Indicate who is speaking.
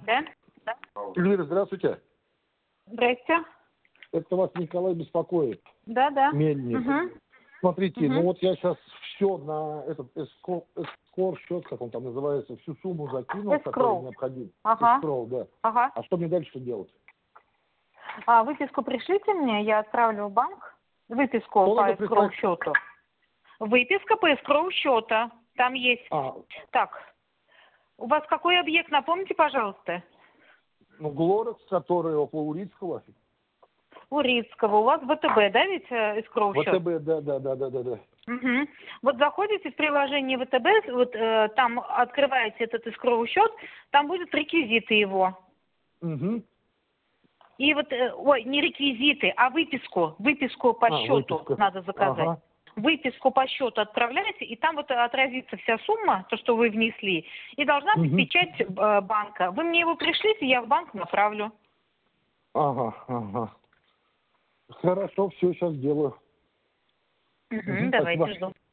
Speaker 1: Да?
Speaker 2: Эльвира, здравствуйте.
Speaker 1: Здрасте.
Speaker 2: Это вас Николай беспокоит.
Speaker 1: Да.
Speaker 2: Мельник.
Speaker 1: Угу.
Speaker 2: Смотрите, ну вот я сейчас все на этот эскор счет, как он там называется, всю сумму закинул, который необходим.
Speaker 1: Ага.
Speaker 2: Эскроу, да.
Speaker 1: Ага.
Speaker 2: А что мне дальше делать?
Speaker 1: Выписку пришлите мне, я отправлю в банк. Выписку
Speaker 2: Что
Speaker 1: по
Speaker 2: надо
Speaker 1: эскроу
Speaker 2: прислать?
Speaker 1: счету. Выписка по эскроу счета. Там есть. Так. У вас какой объект, напомните, пожалуйста?
Speaker 2: Ну, Глорекс, который около Урицкого.
Speaker 1: Урицкого. У вас ВТБ, да, ведь эскроу счет?
Speaker 2: ВТБ, да.
Speaker 1: Угу. Вот заходите в приложение ВТБ, вот там открываете этот эскроу счет, там будут реквизиты его.
Speaker 2: Угу.
Speaker 1: И вот, не реквизиты, а выписку по счету
Speaker 2: выписка.
Speaker 1: надо заказать.
Speaker 2: Ага.
Speaker 1: Выписку по счету отправляете, и там вот отразится вся сумма, то, что вы внесли, и должна быть печать банка. Вы мне его пришлите, я в банк направлю.
Speaker 2: Ага. Хорошо, все, сейчас делаю.
Speaker 1: Давайте, жду.